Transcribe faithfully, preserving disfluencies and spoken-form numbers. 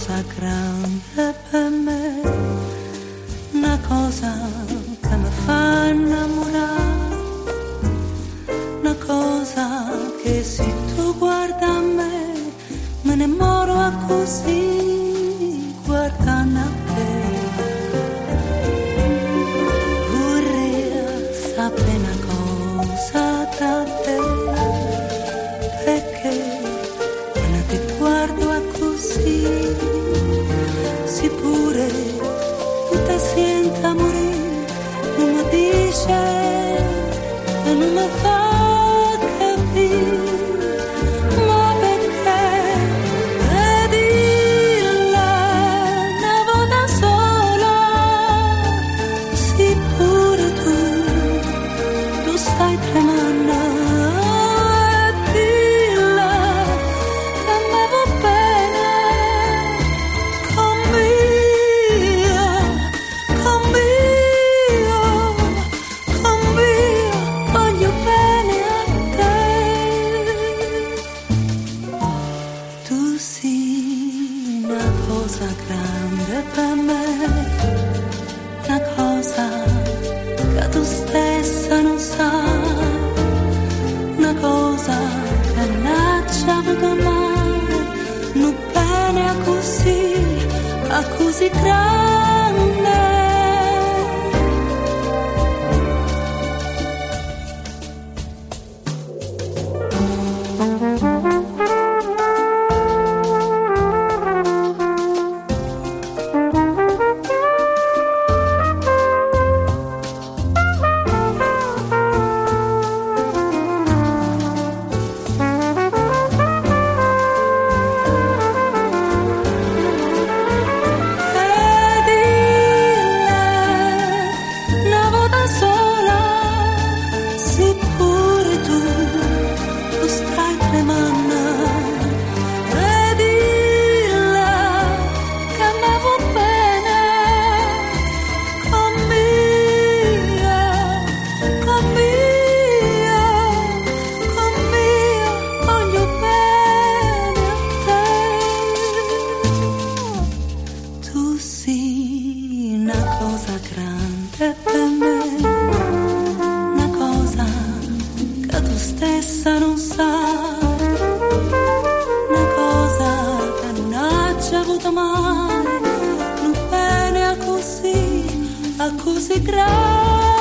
cosa grande per me, una cosa che mi fa innamorare, una cosa che se tu guarda a me me ne moro a così guardando a te. Vorrei sapere una cosa da te, perché quando ti guardo a così, si pure tu ti senti a morire, non mi dice e non mi fa capire. Così grande. Così grande.